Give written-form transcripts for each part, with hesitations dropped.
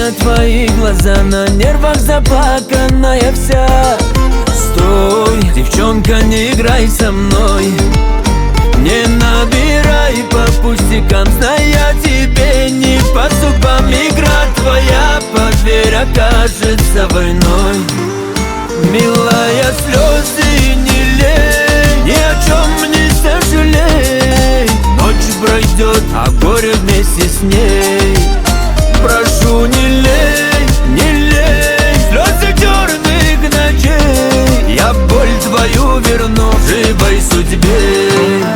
на твои глаза, на нервах заплаканная вся. Стой, девчонка, не играй со мной, не набирай по пустякам, зная тебе не по зубам. Игра твоя, поверь, окажется войной. Милая, слезы не лей, ни о чем не сожалей. Ночь пройдет, а горе вместе с ней. Прошу, не лей, не лей слезы черных ночей. Я боль твою верну живой судьбе.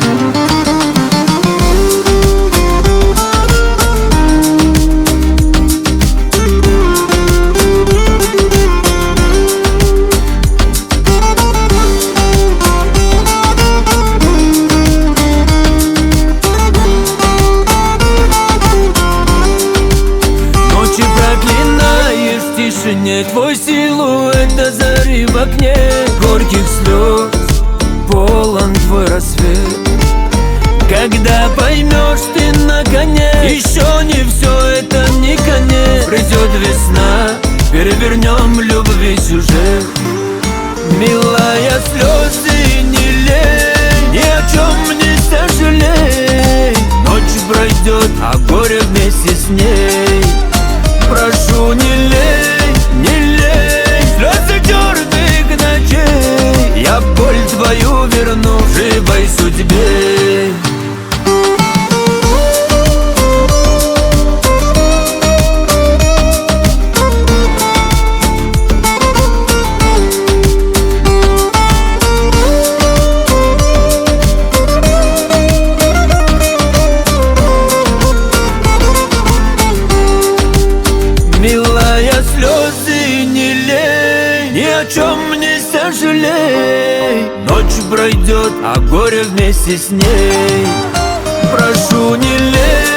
Твой силуэт до зари в окне, горьких слез полон твой рассвет. Когда поймешь ты наконец, еще не все, это не конец. Придет весна, перевернем любви сюжет. Милая, слезы не лей, ни о чем не сожалей. Ночь пройдет, а горе вместе с ней. Прошу, не лей, не лей слезы черных ночей. Я боль твою верну живой судьбе. Милая, слезы не лей, ни о чем не сожалей. Ночь пройдет, а горе вместе с ней. Прошу, не лей.